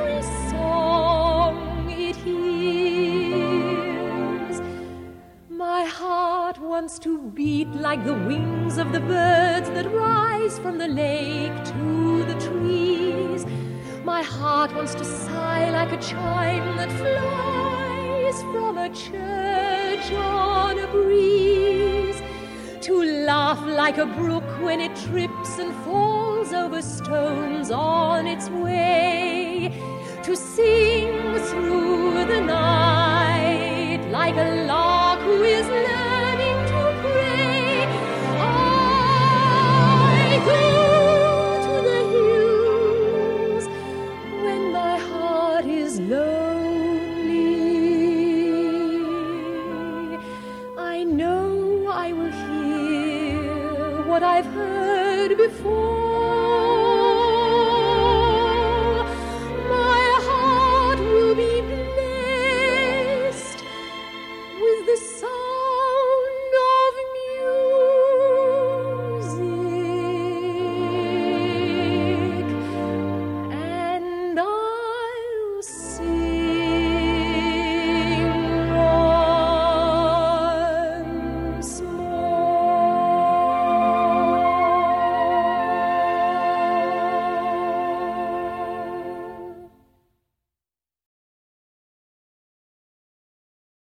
every song it hears. My heart wants to beat like the wings of the birds that rise from the lake to the trees. My heart wants to sigh like a chime that flies from a church on a breeze, to laugh like a brook when it trips and falls over stones on its way, to sing through the night like a lark who is learning to pray. I go to the hills when my heart is lonely. I know I will hear what I've heard before.